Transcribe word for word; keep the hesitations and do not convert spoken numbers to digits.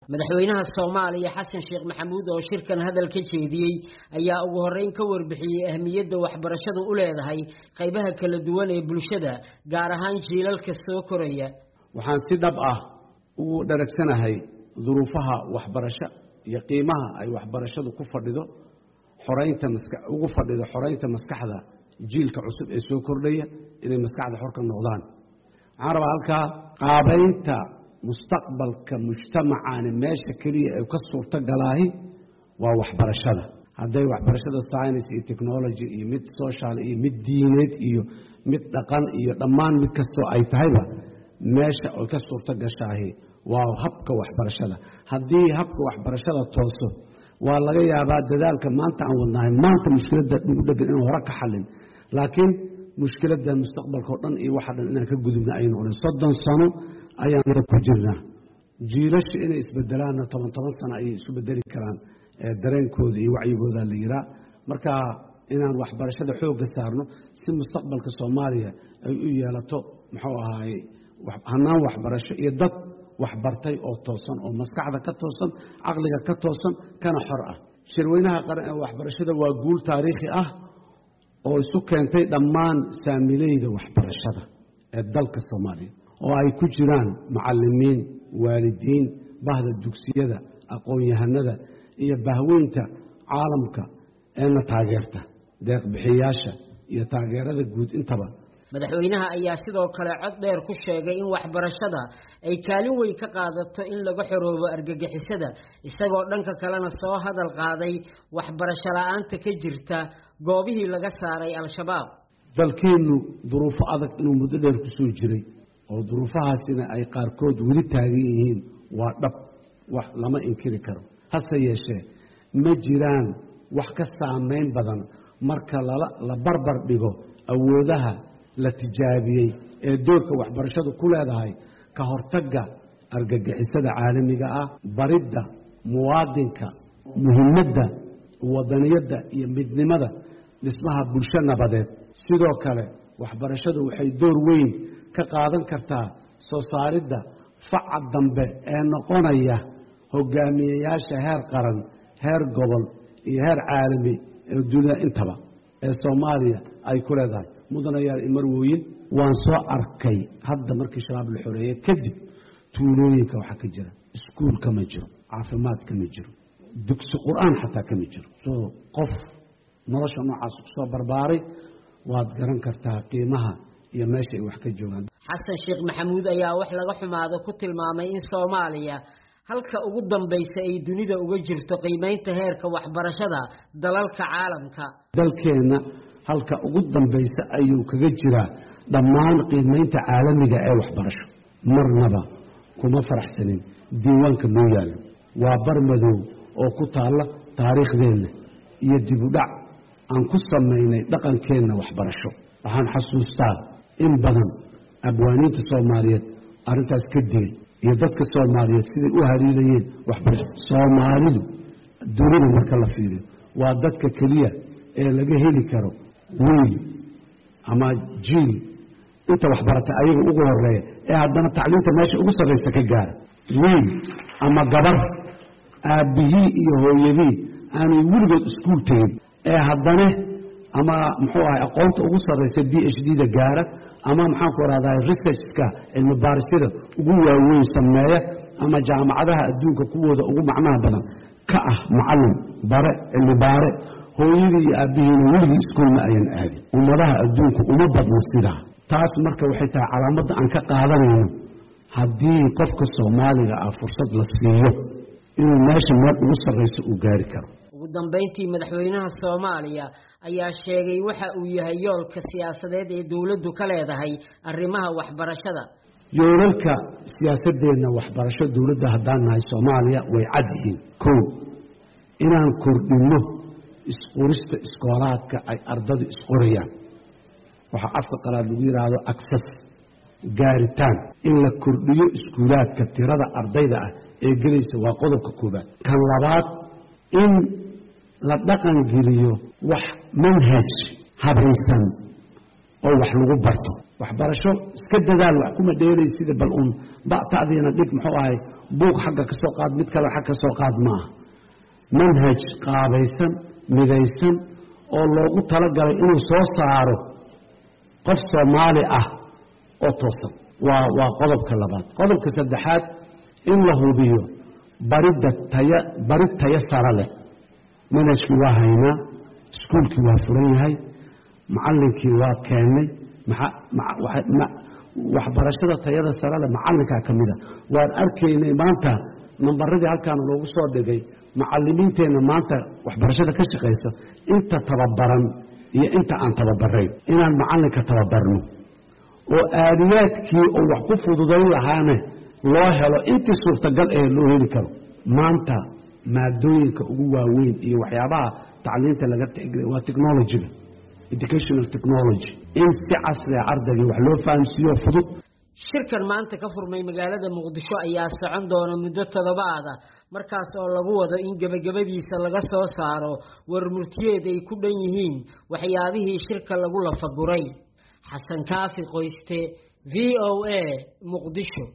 madaxweynaha Soomaaliya Xasan Sheekh Maxamuud oo shirkan hadal ka jeediyay ayaa ugu horeyn ka warbixiyay ahmiyadda waxbarashadu u leedahay qaybaha kala duwan ee bulshada gaar ahaan jiilalka soo koraya. waxaan si dhab ah ugu dharagsanahay duruufaha waxbarasho iyo qiimaha ay waxbarashadu ku fadhido xoreynta maskax ugu fadhido xoreynta maskaxda jiilka cusub ee soo kordhaya inay maskaxda xor ka noqdaan. waxaan rabaa halkaa qaabaynta mustaqbalka mujtamacaani meesha kaliya ay ka suurta galaahi waa waxbarashada. hadday waxbarashada science iyo technology iyo mid social iyo mid diineed iyo mid dhaqan iyo dhammaan mid kastoo ay tahayba meesha ay ka suurta gashaahi waa habka waxbarashada. haddii habka waxbarashada tooso waa laga yaabaa dadaalka maanta aan wadnahay maanta mushkiladda ugu dhegan inuu hore ka xallin, laakiin mushkiladda mustaqbalka oo dhan iyo waxa dhan inaan ka gudubna ay noqdeen. soddon sano ayaan ku jirnaa. jiilasha inay isbedelaanna toban toban sano ayay isu bedeli karaan dareenkooda iyo wacyigooda la yiraa. marka inaan waxbarashada xoogga saarno si mustaqbalka Soomaaliya ay u yeelato muxuu ahaay hanaan waxbarasho iyo dad waxbartay oo toosan oo maskaxda ka toosan aqliga ka toosan kana xor ah. shirweynaha qaran ee waxbarashada waa guul taariikhi ah oo isu keentay dhammaan saamilayda waxbarashada ee dalka Soomaaliya oo ay ku jiraan macallimiin, waalidiin, bahda dugsiyada, aqoon-yahanada iyo bahweynta caalamka ee na taageerta deeq bixiyaasha iyo taageerada guud intaba. madaxweynaha ayaa sidoo kale cod dheer ku sheegay in waxbarashada ay kaalin weyn ka qaadato in laga xoroobo argagixisada, isagoo dhanka kalena soo hadal qaaday waxbarasho la'aanta ka jirta goobihii laga saaray al-shabaab. dalkeenu duruufo adag inuu muddo dheer ku soo jiray oo duruufahaasina ay qaarkood weli taagan yihiin waa dhab, wax lama inkiri karo. hase yeeshee ma jiraan wax ka saameyn badan marka lala la barbar dhigo awoodaha la tijaabiyey ee doorka waxbarashadu ku leedahay ka hortagga argagixisada caalamiga ah, baridda muwaadinka muhiimadda wadaniyadda iyo midnimada dhismaha bulsho nabadeed. sidoo kale waxbarashadu waxay door weyn ka qaadan kartaa soo saaridda faca dambe ee noqonaya hogaamiyeyaasha heer qaran, heer gobol iyo heer caalami ee dunida intaba ee Soomaaliya ay ku leedahay. mudanayaal imarwooyin waan soo arkay hadda markii shabaab la xoreeyay kadib tuulooyinka waxa ka jira iskuul kama jiro, caafimaad kama jiro, dugsi qur'aan xataa kama jiro. soo qof nolosha noocaas ku soo barbaaray waad garan kartaa qiimaha iyo meesha ay wax ka joogaan. Xasan Sheekh Maxamuud ayaa wax laga xumaado ku tilmaamay in Soomaaliya halka ugu dambaysa ay dunida uga jirto qiimeynta heerka waxbarashada dalalka caalamka. dalkeena halka ugu dambaysa ayuu kaga jiraa dhammaan qiimeynta caalamiga ee waxbarasho. marnaba kuma faraxsanin diiwaanka loo yaalo waa barmadow oo ku taalla taariikhdeena iyo dib u dhac aan ku sameynay dhaqankeenna waxbarasho. waxaan xasuustaa in badan abwaaniinta Soomaaliyeed arrintaas ka digay iyo dadka Soomaaliyeed siday u hariilayeen waxbarasho. Soomaalidu dunida marka la fiiriyo waa dadka kaliya ee laga heli karo wiil ama jiil inta waxbarata ayaga ugu horeeya ee haddana tacliinta meesha ugu sarreysa ka gaara. wiil ama gabar aabihii iyo hooyadii aanay weligood iskuul tegin ee haddana ama muxuu ahay aqoonta ugu sarreysa B H D da gaara ama maxaan ku rahdaa researchka cilmi baarisada ugu waaweyn sameeya ama jaamacadaha adduunka kuwooda ugu macnaha badan ka ah macallin bare cilmi baare. hooyadii iyo aabihiina weligii iskuul ma ayan aadin. ummadaha adduunku uma badna sidaa. taas marka waxay tahay calaamadda aan ka qaadanayno haddii qofka Soomaaliga ah fursad la siiyo inuu meesha meel ugu sarreyso uu gaari karo. ugu dambeyntii madaxweynaha Soomaaliya ayaa sheegay waxa uu yahay yoolka siyaasadeed ee dawladdu ka leedahay arrimaha waxbarashada. yoolalka siyaasadeedna waxbarasho dawladda haddaan nahay Soomaaliya way cad yihiin. kow inaan kordhino isqorista iskoolaadka ay ardadu isqorayaan, waxa afka qalaad lagu yiraahdo access gaaritaan. in la kordhiyo iskuulaadka tirada ardayda ah ee gelaysa waa qodobka koobaad. kan labaad in la dhaqan geliyo wax manhaj habaysan oo wax lagu barto waxbarasho iska dadaal wax kuma dheeray sida bal uun ba'taadina dhig muxuu ahay buug xagga ka soo qaad mid kale xagga ka soo qaad ma manhaj qaabaysan midaysan oo loogu talagalay inuu soo saaro qof Soomaali ah oo toosan waa waa qodobka labaad qodobka saddexaad in la hubiyo barida taya barid taya sare leh manhajku waa haynaa iskuulkii waa furan yahay macallinkii waa keenay waxbarashada tayada sare leh macallinka kamida waan arkaynay maanta nambaradii halkaan loogu soo dhigay macallimiinteena maanta waxbarashada ka shaqeysa inta tababaran iyo inta aan tababarayn inaan macallinka tababarno oo aaliyaadkii oo wax ku fududayn lahaana loo helo intii suurtagal ee loo heli karo maanta maadooyinka ugu waaweyn iyo waxyaabaha tacliinta laga tixgeliyo waa technology educational technology in si casri ah ardayga wax loo fahamsiiyo fudud shirkan maanta ka furmay magaalada Muqdisho ayaa socon doona muddo toddobaad ah markaas oo lagu wado in gabagabadiisa laga soo saaro war murtiyeed ay ku dhan yihiin waxyaabihii shirka lagu lafaguray xasan kaafi qoyste V O A Muqdisho.